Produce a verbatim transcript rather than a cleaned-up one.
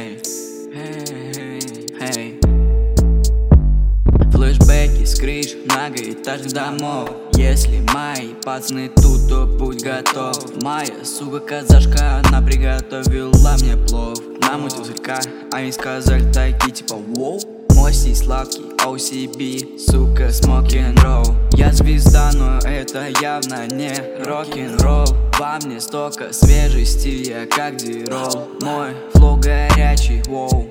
Эй, эй, эй. Флэшбэки с крыш многоэтажных домов. Если мои пацаны тут, то будь готов. Моя сука казашка, она приготовила мне плов. Намутил сырка, они сказали такие типа воу. Мой стиль сладкий, о си би, сука, смокин ролл. Я звезда, но это явно не рок-н-ролл. Во мне столько свежести, я как дирол. Мой флоу горячий, воу.